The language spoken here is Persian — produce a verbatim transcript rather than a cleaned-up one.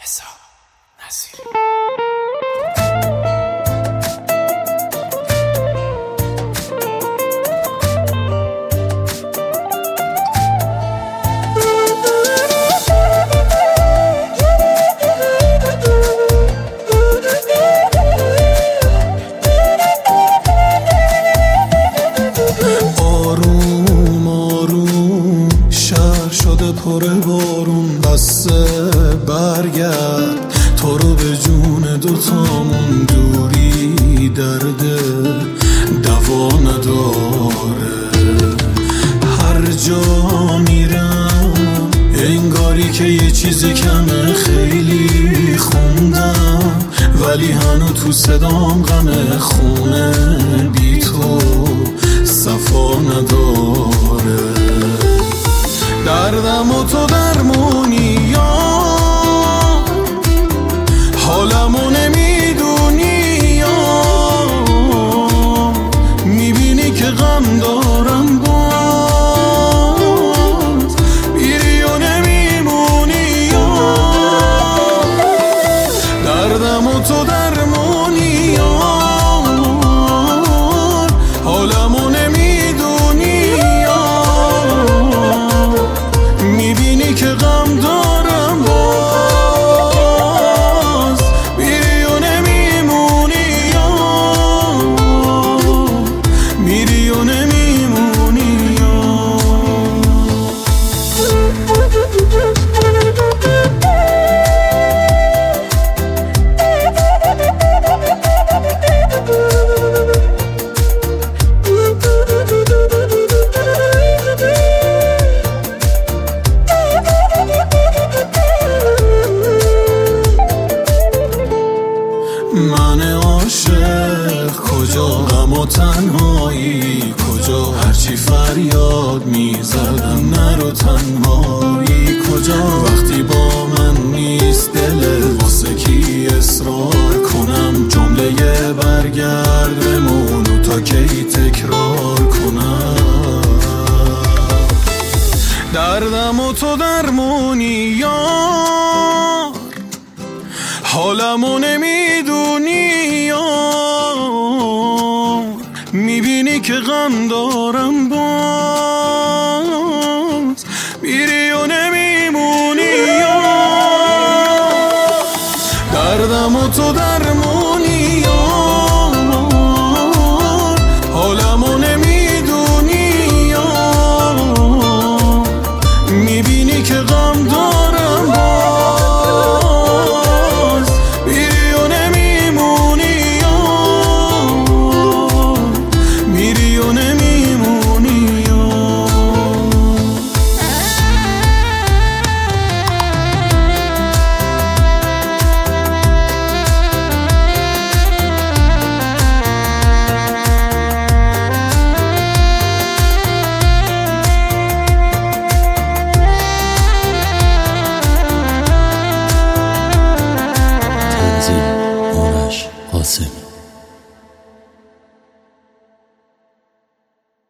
رضا نصیری. پر بارون بسته برگرد، تو رو به جون دوتامون دوری درده دوا نداره. هر جا میرم انگاری که یه چیزی کمه، خیلی خوندم ولی هنو تو صدام غم خونه بی تو صفا نداره. دردم و تو درمونی یا حالمو نمیدونی یا میبینی که غم دارم باز میری و نمیمونی یا دردم و تو درمونی یا حالمو نمیدونی که غم دارم باز میری و نمیمونی یا میری و نمیمونی یا من عاشق کجا، غم و تنهایی کجا، هرچی فریاد میزدم نرو تنهایی کجا. وقتی با من نیست دل واسه کی اصرار کنم، جمله برگرد بمونو تا کی تکرار کنم. دردم و تو درمونی یار، حالمو نمیدونی یار میبینی که غم دارم باز میری و نمیمونی یار. دردم و تو درمونی